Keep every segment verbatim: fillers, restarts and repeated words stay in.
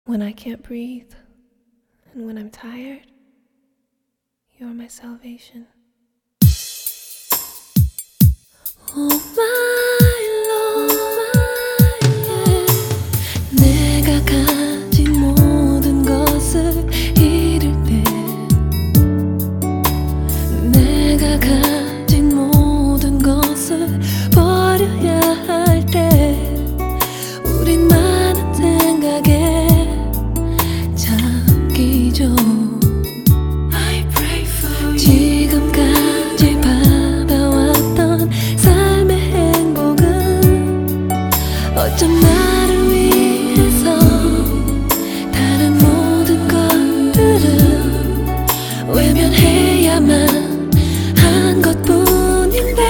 When I can't breathe and when I'm tired, you're my salvation. Oh my Lord, yeah. 내가 가진 모든 것을 잃을 때, 내가 가진 모든 것을 버려야 할 때, 우린 많은 생각에 잠기죠. 지금까지 받아왔던 삶의 행복은 어쩜 나를 위해서 다른 모든 것들은 외면해야만 한 것뿐인데,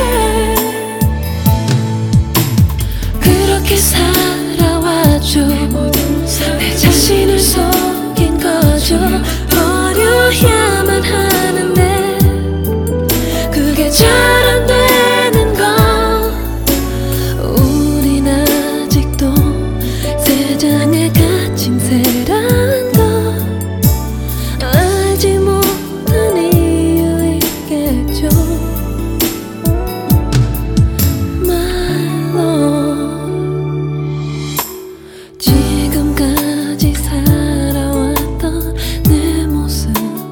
그렇게 살아왔죠. 내 자신을 속인 거죠. 버려야만 하는데 그게 잘 안 되는 건 우린 아직도 세상에 갇힌 새란 걸 알지 못한 이유이겠죠. My Lord, 지금까지 살아왔던 내 모습,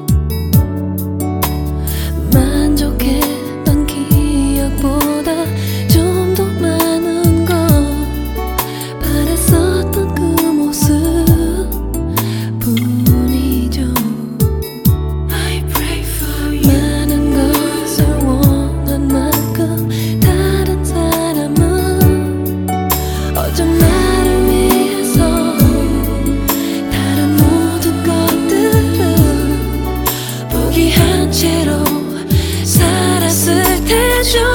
만족했던 기억보다 좀 더 많은 걸 바랬었던 그 모습 뿐이죠. 많은 것을 원한 만큼 다른 사람은 어쩜 나를 위해서 다른 모든 것들은 포기한 채로 살았을 테죠.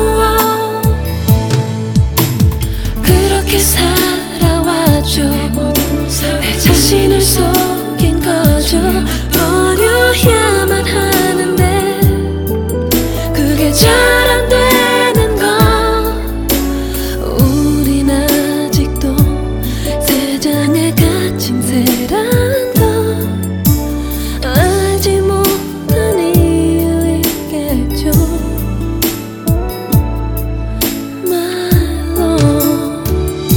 그렇게 살아왔죠. 내 자신을 속인 거죠. 버려야만 하는데 그게 잘 안 되는 건 우린 아직도 세상에 갇힌 새란 걸 알지 못한 이유이겠죠. My Lord,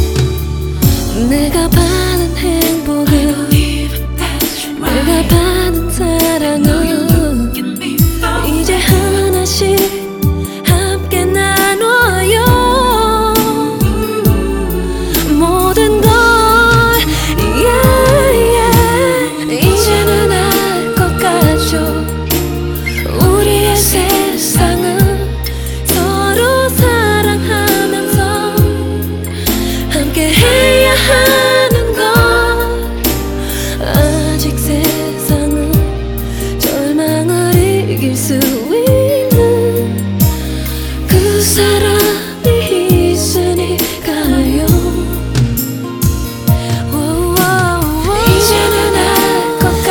내가 받은 행복은, 내가 받은 사랑은 이제 하나씩 함께 나눠요. 모든 걸 yeah, yeah. 이제는 알 것 같죠. 우리의 세상은 서로 사랑하면서 함께 해야 하는 것, 아직 세상은 절망을 이길 수 있는 그 사람이 있으니까요. 이제는 알 것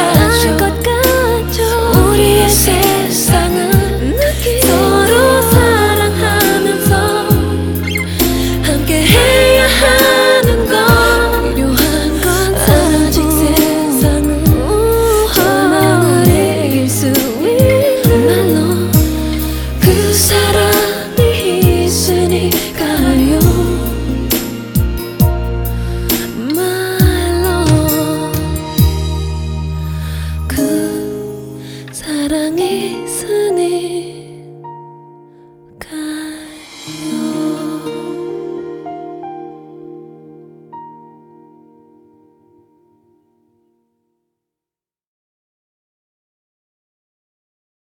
같죠. 우리의 세상은 서로 사랑하면서 함께 해야 하는 것, 필요한 건 아직 세상은 절망을 이길 수 있는 그 사람이 있으니까요. My Lord, 그 사랑이 있으니